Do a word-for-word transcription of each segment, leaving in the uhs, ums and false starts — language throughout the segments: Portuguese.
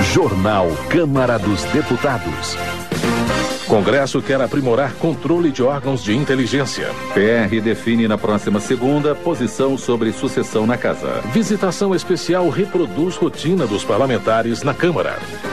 Jornal Câmara dos Deputados. Congresso quer aprimorar controle de órgãos de inteligência. P R define na próxima segunda posição sobre sucessão na casa. Visitação especial reproduz rotina dos parlamentares na Câmara.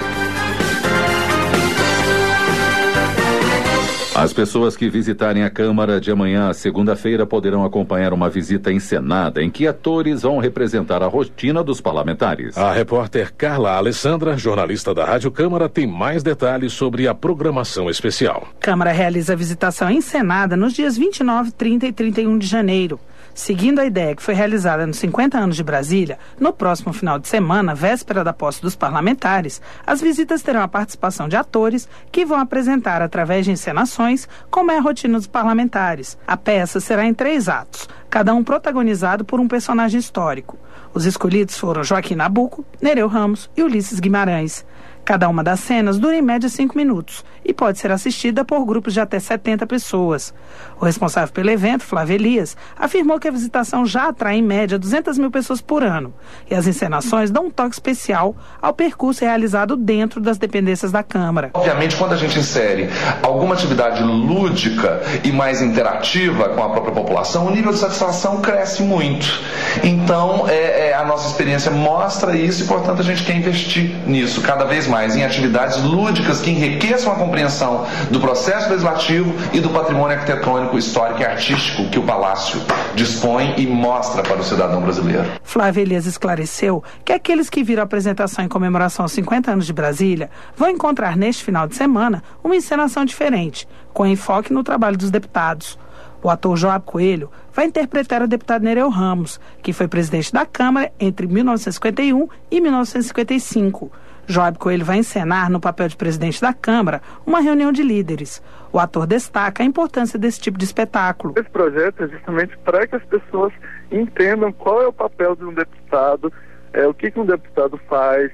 As pessoas que visitarem a Câmara de amanhã, segunda-feira, poderão acompanhar uma visita encenada em que atores vão representar a rotina dos parlamentares. A repórter Carla Alessandra, jornalista da Rádio Câmara, tem mais detalhes sobre a programação especial. Câmara realiza a visitação encenada nos dias vinte e nove, trinta e trinta e um de janeiro. Seguindo a ideia que foi realizada nos cinquenta anos de Brasília, no próximo final de semana, véspera da posse dos parlamentares, as visitas terão a participação de atores que vão apresentar, através de encenações, como é a rotina dos parlamentares. A peça será em três atos, cada um protagonizado por um personagem histórico. Os escolhidos foram Joaquim Nabuco, Nereu Ramos e Ulisses Guimarães. Cada uma das cenas dura em média cinco minutos e pode ser assistida por grupos de até setenta pessoas. O responsável pelo evento, Flávio Elias, afirmou que a visitação já atrai em média duzentas mil pessoas por ano e as encenações dão um toque especial ao percurso realizado dentro das dependências da Câmara. Obviamente, quando a gente insere alguma atividade lúdica e mais interativa com a própria população, o nível de satisfação cresce muito. Então, é, é, a nossa experiência mostra isso e, portanto, a gente quer investir nisso cada vez mais. mais em atividades lúdicas que enriqueçam a compreensão do processo legislativo e do patrimônio arquitetônico, histórico e artístico que o Palácio dispõe e mostra para o cidadão brasileiro. Flávio Elias esclareceu que aqueles que viram a apresentação em comemoração aos cinquenta anos de Brasília vão encontrar neste final de semana uma encenação diferente, com enfoque no trabalho dos deputados. O ator Joab Coelho vai interpretar o deputado Nereu Ramos, que foi presidente da Câmara entre mil novecentos e cinquenta e um e mil novecentos e cinquenta e cinco. Joab Coelho vai encenar, no papel de presidente da Câmara, uma reunião de líderes. O ator destaca a importância desse tipo de espetáculo. Esse projeto é justamente para que as pessoas entendam qual é o papel de um deputado, é, o que, que um deputado faz,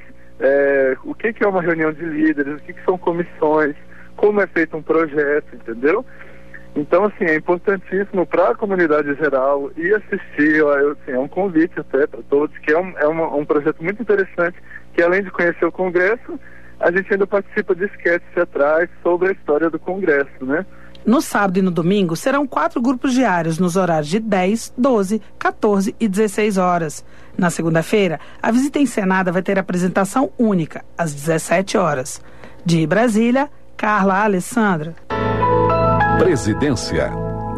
é, o que, que é uma reunião de líderes, o que, que são comissões, como é feito um projeto, entendeu? Então, assim, é importantíssimo para a comunidade geral ir assistir, eu, assim, é um convite até para todos, que é, um, é uma, um projeto muito interessante, que além de conhecer o Congresso, a gente ainda participa de esquetes teatrais sobre a história do Congresso, né? No sábado e no domingo serão quatro grupos diários nos horários de dez, doze, quatorze e dezesseis horas. Na segunda-feira, a visita encenada vai ter apresentação única, às dezessete horas. De Brasília, Carla Alessandra. Presidência.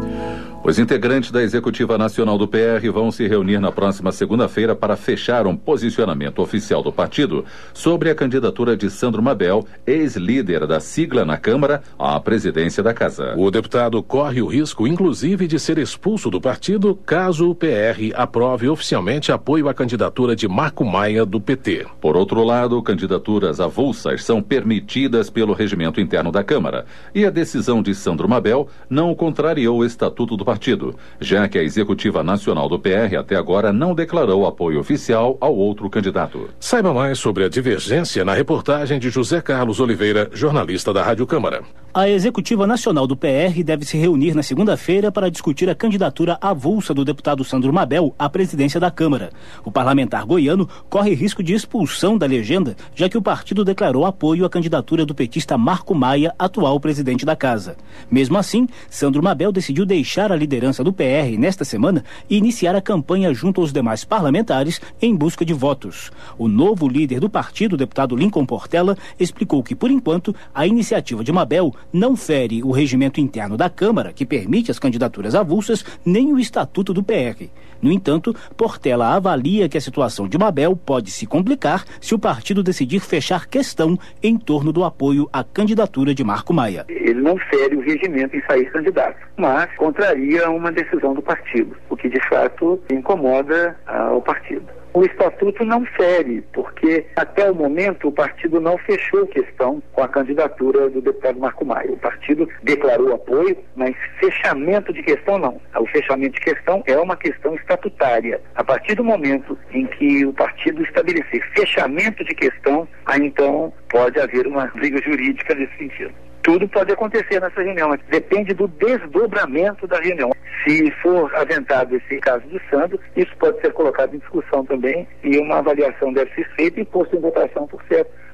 Os integrantes da Executiva Nacional do P R vão se reunir na próxima segunda-feira para fechar um posicionamento oficial do partido sobre a candidatura de Sandro Mabel, ex-líder da sigla na Câmara, à presidência da Casa. O deputado corre o risco, inclusive, de ser expulso do partido caso o P R aprove oficialmente apoio à candidatura de Marco Maia, do P T. Por outro lado, candidaturas avulsas são permitidas pelo regimento interno da Câmara e a decisão de Sandro Mabel não contrariou o estatuto do partido. partido, já que a Executiva Nacional do P R até agora não declarou apoio oficial ao outro candidato. Saiba mais sobre a divergência na reportagem de José Carlos Oliveira, jornalista da Rádio Câmara. A Executiva Nacional do P R deve se reunir na segunda-feira para discutir a candidatura avulsa do deputado Sandro Mabel à presidência da Câmara. O parlamentar goiano corre risco de expulsão da legenda, já que o partido declarou apoio à candidatura do petista Marco Maia, atual presidente da Casa. Mesmo assim, Sandro Mabel decidiu deixar a liderança do P R nesta semana e iniciar a campanha junto aos demais parlamentares em busca de votos. O novo líder do partido, o deputado Lincoln Portela, explicou que, por enquanto, a iniciativa de Mabel não fere o regimento interno da Câmara, que permite as candidaturas avulsas, nem o estatuto do P R. No entanto, Portela avalia que a situação de Mabel pode se complicar se o partido decidir fechar questão em torno do apoio à candidatura de Marco Maia. Ele não fere o regimento em sair candidato, mas contraria uma decisão do partido, o que de fato incomoda ah, o partido. O estatuto não fere, porque até o momento o partido não fechou questão com a candidatura do deputado Marco Maia. O partido declarou apoio, mas fechamento de questão não. O fechamento de questão é uma questão estatutária. A partir do momento em que o partido estabelecer fechamento de questão, aí então pode haver uma briga jurídica nesse sentido. Tudo pode acontecer nessa reunião, mas depende do desdobramento da reunião. Se for aventado esse caso do Sandro, isso pode ser colocado em discussão também e uma avaliação deve ser feita e posto em votação por ser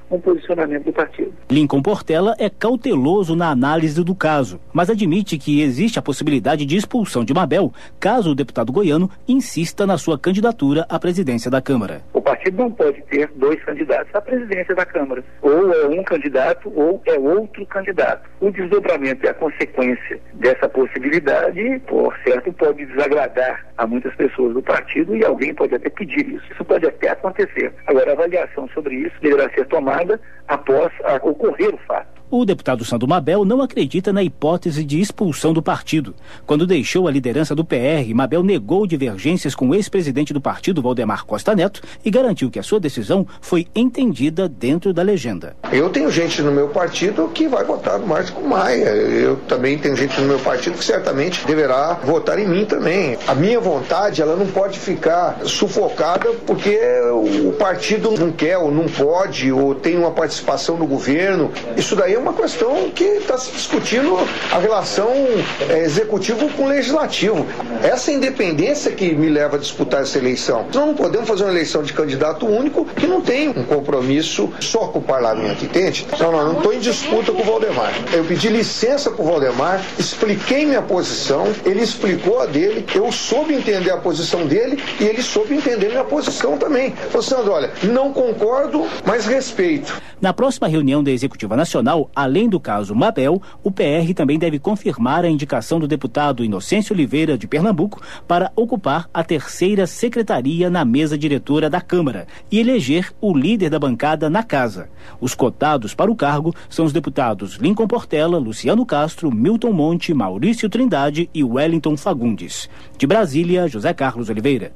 um posicionamento do partido. Lincoln Portela é cauteloso na análise do caso, mas admite que existe a possibilidade de expulsão de Mabel caso o deputado goiano insista na sua candidatura à presidência da Câmara. O partido não pode ter dois candidatos à presidência da Câmara. Ou é um candidato ou é outro candidato. O desdobramento e a consequência dessa possibilidade, por certo, pode desagradar a muitas pessoas do partido e alguém pode até pedir isso. Isso pode até acontecer. Agora, a avaliação sobre isso deverá ser tomada após a ocorrer o fato. O deputado Sandro Mabel não acredita na hipótese de expulsão do partido. Quando deixou a liderança do P R, Mabel negou divergências com o ex-presidente do partido, Valdemar Costa Neto, e garantiu que a sua decisão foi entendida dentro da legenda. Eu tenho gente no meu partido que vai votar no Marco Maia. Eu também tenho gente no meu partido que certamente deverá votar em mim também. A minha vontade, ela não pode ficar sufocada porque o partido não quer ou não pode ou tem uma participação no governo. Isso daí é uma questão que está se discutindo a relação é, executivo com o legislativo. Essa independência que me leva a disputar essa eleição. Nós não podemos fazer uma eleição de candidato único que não tem um compromisso só com o parlamento, entende? Não, não, não estou em disputa com o Valdemar. Eu pedi licença para o Valdemar, expliquei minha posição, ele explicou a dele, eu soube entender a posição dele e ele soube entender minha posição também. Falei, Sandro, olha, não concordo, mas respeito. Na próxima reunião da Executiva Nacional, além do caso Mabel, o P R também deve confirmar a indicação do deputado Inocêncio Oliveira, de Pernambuco, para ocupar a terceira secretaria na mesa diretora da Câmara e eleger o líder da bancada na casa. Os cotados para o cargo são os deputados Lincoln Portela, Luciano Castro, Milton Monte, Maurício Trindade e Wellington Fagundes. De Brasília, José Carlos Oliveira.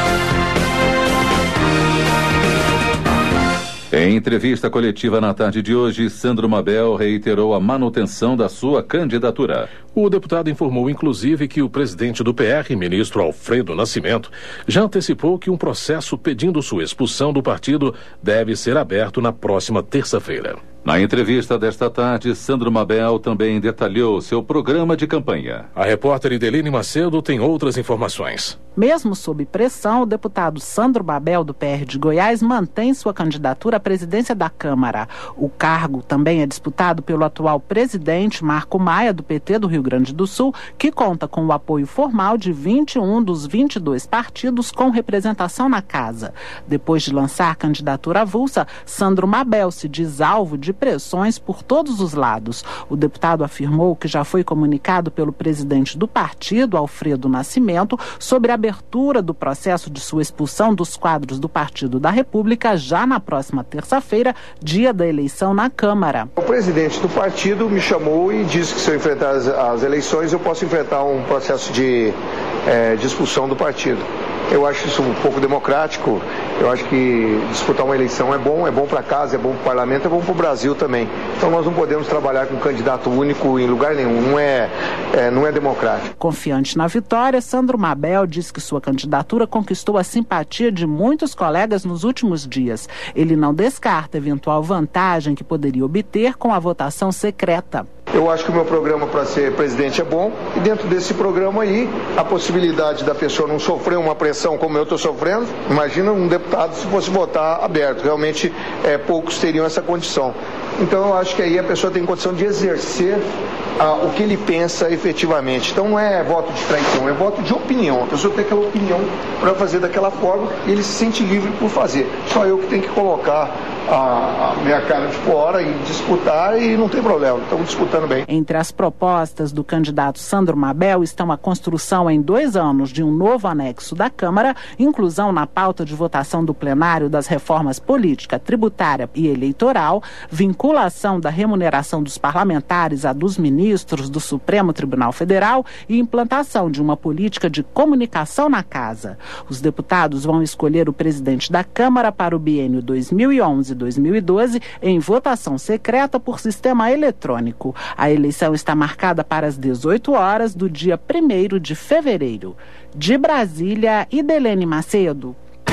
Em entrevista coletiva na tarde de hoje, Sandro Mabel reiterou a manutenção da sua candidatura. O deputado informou, inclusive, que o presidente do P R, ministro Alfredo Nascimento, já antecipou que um processo pedindo sua expulsão do partido deve ser aberto na próxima terça-feira. Na entrevista desta tarde, Sandro Mabel também detalhou seu programa de campanha. A repórter Idelene Macedo tem outras informações. Mesmo sob pressão, o deputado Sandro Mabel, do P R de Goiás, mantém sua candidatura à presidência da Câmara. O cargo também é disputado pelo atual presidente Marco Maia, do P T do Rio Grande do Sul, que conta com o apoio formal de vinte e um dos vinte e dois partidos com representação na casa. Depois de lançar candidatura avulsa, Sandro Mabel se diz alvo de pressões por todos os lados. O deputado afirmou que já foi comunicado pelo presidente do partido, Alfredo Nascimento, sobre a abertura do processo de sua expulsão dos quadros do Partido da República já na próxima terça-feira, dia da eleição na Câmara. O presidente do partido me chamou e disse que se eu enfrentar as, as eleições eu posso enfrentar um processo de, é, de expulsão do partido. Eu acho isso um pouco democrático. Eu acho que disputar uma eleição é bom, é bom para casa, é bom para o parlamento, é bom para o Brasil também. Então nós não podemos trabalhar com um candidato único em lugar nenhum, não é, é, não é democrático. Confiante na vitória, Sandro Mabel diz que sua candidatura conquistou a simpatia de muitos colegas nos últimos dias. Ele não descarta eventual vantagem que poderia obter com a votação secreta. Eu acho que o meu programa para ser presidente é bom e dentro desse programa aí, a possibilidade da pessoa não sofrer uma pressão como eu estou sofrendo, imagina um deputado se fosse votar aberto, realmente é, poucos teriam essa condição. Então eu acho que aí a pessoa tem condição de exercer ah, o que ele pensa efetivamente. Então não é voto de traição, é voto de opinião. A pessoa tem aquela opinião para fazer daquela forma e ele se sente livre por fazer. Só eu que tenho que colocar a, a minha cara de fora e disputar e não tem problema, estamos disputando bem. Entre as propostas do candidato Sandro Mabel estão a construção em dois anos de um novo anexo da Câmara, inclusão na pauta de votação do plenário das reformas política, tributária e eleitoral, vinculação da remuneração dos parlamentares à dos ministros do Supremo Tribunal Federal e implantação de uma política de comunicação na casa. Os deputados vão escolher o presidente da Câmara para o biênio dois mil e onze a dois mil e doze em votação secreta por sistema eletrônico. A eleição está marcada para as dezoito horas do dia primeiro de fevereiro. De Brasília, Idelene Macedo.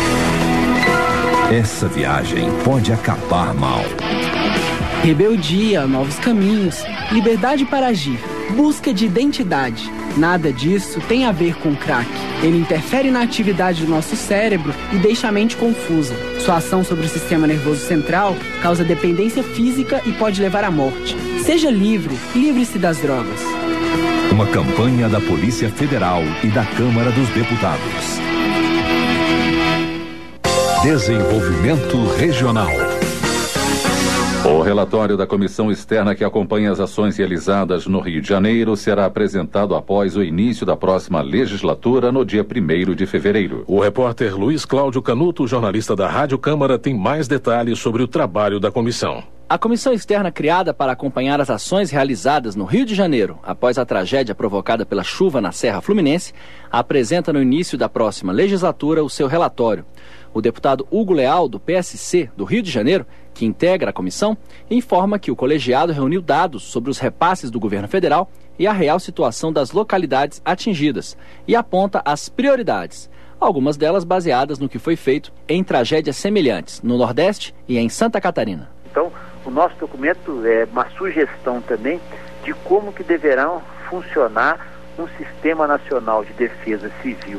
Essa viagem pode acabar mal. Rebeldia, novos caminhos, liberdade para agir, busca de identidade. Nada disso tem a ver com crack. Ele interfere na atividade do nosso cérebro e deixa a mente confusa. Sua ação sobre o sistema nervoso central causa dependência física e pode levar à morte. Seja livre, livre-se das drogas. Uma campanha da Polícia Federal e da Câmara dos Deputados. Desenvolvimento Regional. O relatório da comissão externa que acompanha as ações realizadas no Rio de Janeiro será apresentado após o início da próxima legislatura, no dia primeiro de fevereiro. O repórter Luiz Cláudio Canuto, jornalista da Rádio Câmara, tem mais detalhes sobre o trabalho da comissão. A comissão externa criada para acompanhar as ações realizadas no Rio de Janeiro após a tragédia provocada pela chuva na Serra Fluminense apresenta no início da próxima legislatura o seu relatório. O deputado Hugo Leal, do P S C do Rio de Janeiro, que integra a comissão, informa que o colegiado reuniu dados sobre os repasses do governo federal e a real situação das localidades atingidas e aponta as prioridades, algumas delas baseadas no que foi feito em tragédias semelhantes no Nordeste e em Santa Catarina. Então, o nosso documento é uma sugestão também de como que deverão funcionar um sistema nacional de defesa civil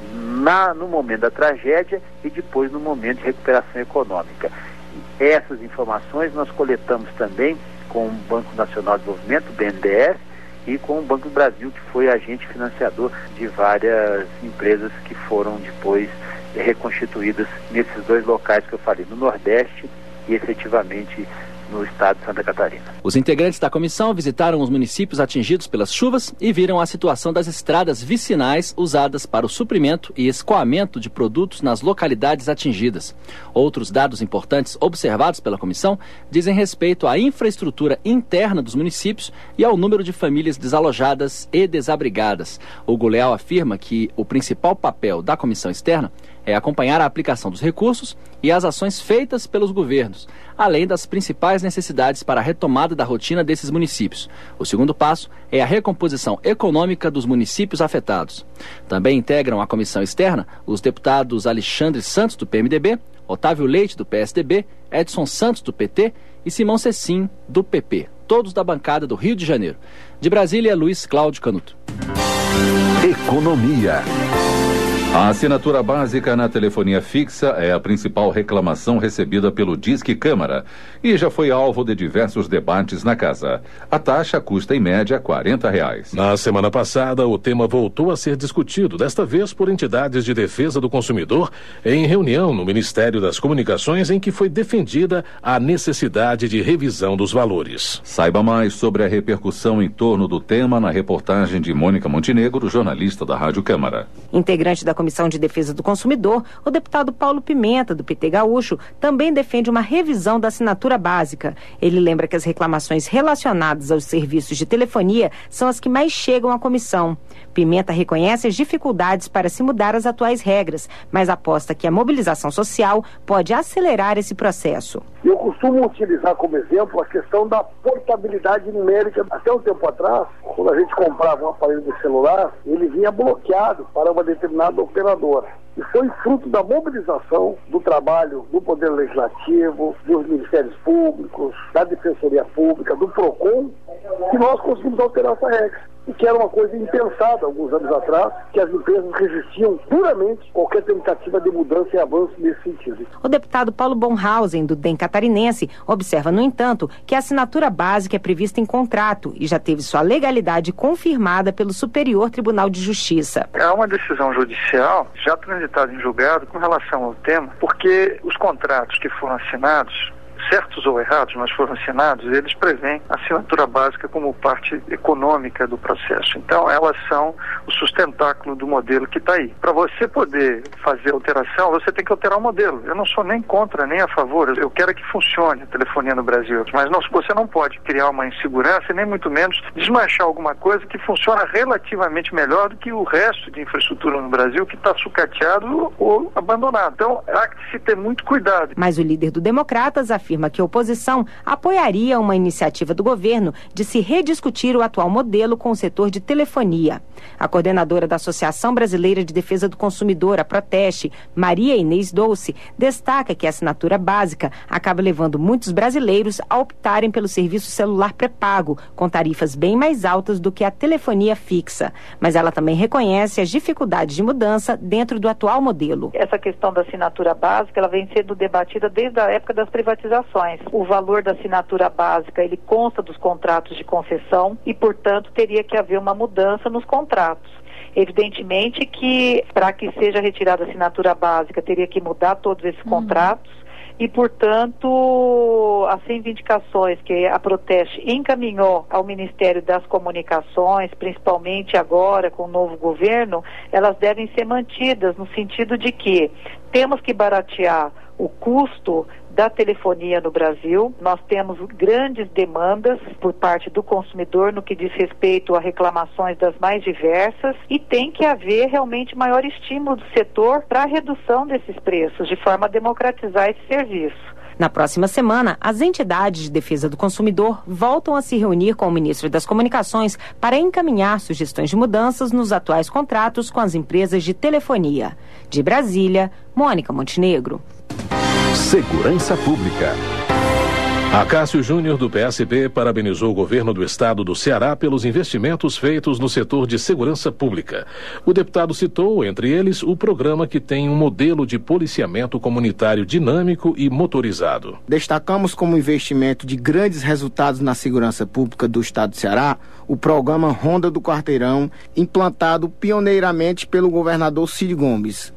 na, no momento da tragédia e depois no momento de recuperação econômica. Essas informações nós coletamos também com o Banco Nacional de Desenvolvimento, o B N D E S, e com o Banco do Brasil, que foi agente financiador de várias empresas que foram depois reconstituídas nesses dois locais que eu falei, no Nordeste e efetivamente no estado de Santa Catarina. Os integrantes da comissão visitaram os municípios atingidos pelas chuvas e viram a situação das estradas vicinais usadas para o suprimento e escoamento de produtos nas localidades atingidas. Outros dados importantes observados pela comissão dizem respeito à infraestrutura interna dos municípios e ao número de famílias desalojadas e desabrigadas. Hugo Leal afirma que o principal papel da comissão externa é acompanhar a aplicação dos recursos e as ações feitas pelos governos, além das principais necessidades para a retomada da rotina desses municípios. O segundo passo é a recomposição econômica dos municípios afetados. Também integram a comissão externa os deputados Alexandre Santos, do P M D B, Otávio Leite, do P S D B, Edson Santos, do P T e Simão Cecim, do P P, todos da bancada do Rio de Janeiro. De Brasília, Luiz Cláudio Canuto. Economia. A assinatura básica na telefonia fixa é a principal reclamação recebida pelo Disque Câmara e já foi alvo de diversos debates na casa. A taxa custa em média quarenta reais. Na semana passada, o tema voltou a ser discutido, desta vez por entidades de defesa do consumidor, em reunião no Ministério das Comunicações, em que foi defendida a necessidade de revisão dos valores. Saiba mais sobre a repercussão em torno do tema na reportagem de Mônica Montenegro, jornalista da Rádio Câmara. Integrante da Comissão de Defesa do Consumidor, o deputado Paulo Pimenta, do P T Gaúcho, também defende uma revisão da assinatura básica. Ele lembra que as reclamações relacionadas aos serviços de telefonia são as que mais chegam à comissão. Pimenta reconhece as dificuldades para se mudar as atuais regras, mas aposta que a mobilização social pode acelerar esse processo. Eu costumo utilizar como exemplo a questão da portabilidade numérica. Até um tempo atrás, quando a gente comprava um aparelho de celular, ele vinha bloqueado para uma determinada operadora. E foi fruto da mobilização do trabalho do Poder Legislativo, dos Ministérios Públicos, da Defensoria Pública, do PROCON, que nós conseguimos alterar essa regra. E que era uma coisa impensada alguns anos atrás, que as empresas resistiam duramente qualquer tentativa de mudança e avanço nesse sentido. O deputado Paulo Bonhausen, do D E M catarinense, observa, no entanto, que a assinatura básica é prevista em contrato e já teve sua legalidade confirmada pelo Superior Tribunal de Justiça. É uma decisão judicial já transitada em julgado com relação ao tema, porque os contratos que foram assinados, certos ou errados, mas foram assinados, eles prevêem a assinatura básica como parte econômica do processo. Então, elas são o sustentáculo do modelo que está aí. Para você poder fazer alteração, você tem que alterar o modelo. Eu não sou nem contra, nem a favor. Eu quero que funcione a telefonia no Brasil. Mas não, você não pode criar uma insegurança e nem muito menos desmanchar alguma coisa que funciona relativamente melhor do que o resto de infraestrutura no Brasil que está sucateado ou abandonado. Então, há que se ter muito cuidado. Mas o líder do Democratas afirma afirma que a oposição apoiaria uma iniciativa do governo de se rediscutir o atual modelo com o setor de telefonia. A coordenadora da Associação Brasileira de Defesa do Consumidor, a Proteste, Maria Inês Dolce, destaca que a assinatura básica acaba levando muitos brasileiros a optarem pelo serviço celular pré-pago, com tarifas bem mais altas do que a telefonia fixa. Mas ela também reconhece as dificuldades de mudança dentro do atual modelo. Essa questão da assinatura básica, ela vem sendo debatida desde a época das privatizações. O valor da assinatura básica, ele consta dos contratos de concessão e, portanto, teria que haver uma mudança nos contratos. Evidentemente que, para que seja retirada a assinatura básica, teria que mudar todos esses uhum. contratos e, portanto, as reivindicações que a Proteste encaminhou ao Ministério das Comunicações, principalmente agora com o novo governo, elas devem ser mantidas no sentido de que temos que baratear o custo da telefonia no Brasil. Nós temos grandes demandas por parte do consumidor no que diz respeito a reclamações das mais diversas e tem que haver realmente maior estímulo do setor para a redução desses preços, de forma a democratizar esse serviço. Na próxima semana, as entidades de defesa do consumidor voltam a se reunir com o ministro das Comunicações para encaminhar sugestões de mudanças nos atuais contratos com as empresas de telefonia. De Brasília, Mônica Montenegro. Segurança Pública. Acácio Júnior, do P S B, parabenizou o governo do estado do Ceará pelos investimentos feitos no setor de segurança pública. O deputado citou, entre eles, o programa que tem um modelo de policiamento comunitário dinâmico e motorizado. Destacamos como investimento de grandes resultados na segurança pública do estado do Ceará o programa Ronda do Quarteirão, implantado pioneiramente pelo governador Cid Gomes.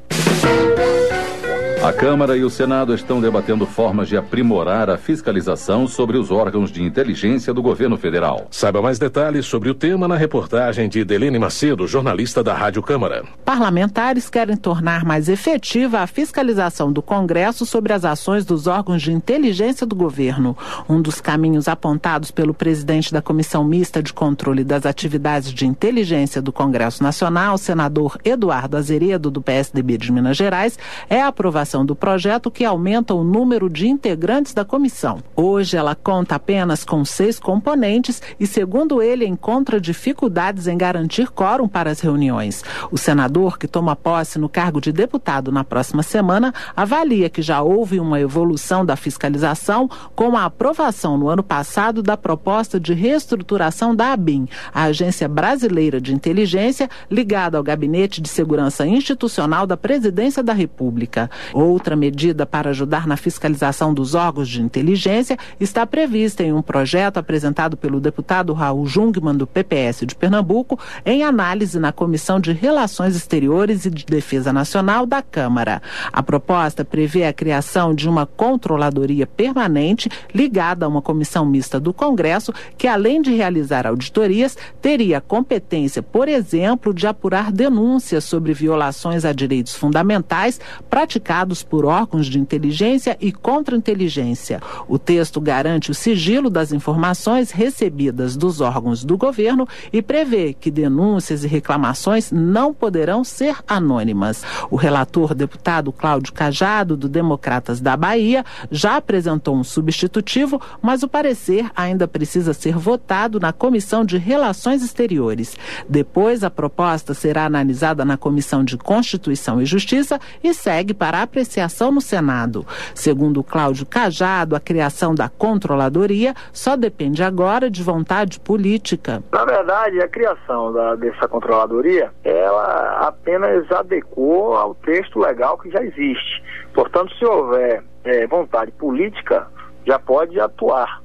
A Câmara e o Senado estão debatendo formas de aprimorar a fiscalização sobre os órgãos de inteligência do governo federal. Saiba mais detalhes sobre o tema na reportagem de Delene Macedo, jornalista da Rádio Câmara. Parlamentares querem tornar mais efetiva a fiscalização do Congresso sobre as ações dos órgãos de inteligência do governo. Um dos caminhos apontados pelo presidente da Comissão Mista de Controle das Atividades de Inteligência do Congresso Nacional, senador Eduardo Azeredo, do P S D B de Minas Gerais, é a aprovação do projeto que aumenta o número de integrantes da comissão. Hoje ela conta apenas com seis componentes e, segundo ele, encontra dificuldades em garantir quórum para as reuniões. O senador, que toma posse no cargo de deputado na próxima semana, avalia que já houve uma evolução da fiscalização com a aprovação no ano passado da proposta de reestruturação da ABIN, a Agência Brasileira de Inteligência, ligada ao Gabinete de Segurança Institucional da Presidência da República. Outra medida para ajudar na fiscalização dos órgãos de inteligência está prevista em um projeto apresentado pelo deputado Raul Jungmann, do P P S de Pernambuco, em análise na Comissão de Relações Exteriores e de Defesa Nacional da Câmara. A proposta prevê a criação de uma controladoria permanente ligada a uma comissão mista do Congresso que, além de realizar auditorias, teria competência, por exemplo, de apurar denúncias sobre violações a direitos fundamentais praticados por órgãos de inteligência e contra-inteligência. O texto garante o sigilo das informações recebidas dos órgãos do governo e prevê que denúncias e reclamações não poderão ser anônimas. O relator, deputado Cláudio Cajado, do Democratas da Bahia, já apresentou um substitutivo, mas o parecer ainda precisa ser votado na Comissão de Relações Exteriores. Depois, a proposta será analisada na Comissão de Constituição e Justiça e segue para a apreciação no Senado. Segundo Cláudio Cajado, a criação da controladoria só depende agora de vontade política. Na verdade, a criação da, dessa controladoria, ela apenas adequou ao texto legal que já existe. Portanto, se houver é, vontade política, já pode atuar.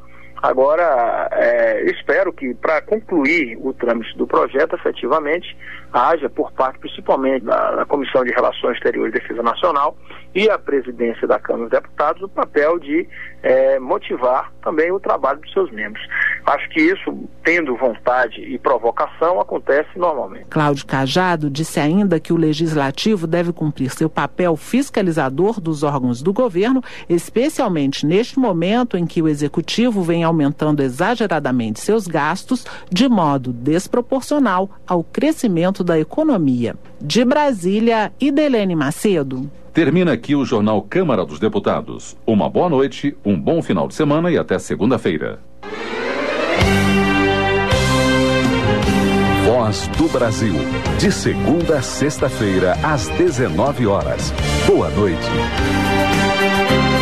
Agora, é, espero que, para concluir o trâmite do projeto, efetivamente, haja, por parte principalmente da, da Comissão de Relações Exteriores e Defesa Nacional e a presidência da Câmara dos Deputados, o papel de é, motivar também o trabalho dos seus membros. Acho que isso, tendo vontade e provocação, acontece normalmente. Cláudio Cajado disse ainda que o Legislativo deve cumprir seu papel fiscalizador dos órgãos do governo, especialmente neste momento em que o Executivo vem aumentando exageradamente seus gastos de modo desproporcional ao crescimento da economia. De Brasília, Idelene Macedo. Termina aqui o Jornal Câmara dos Deputados. Uma boa noite, um bom final de semana e até segunda-feira. Voz do Brasil. De segunda a sexta-feira, às dezenove horas. Boa noite.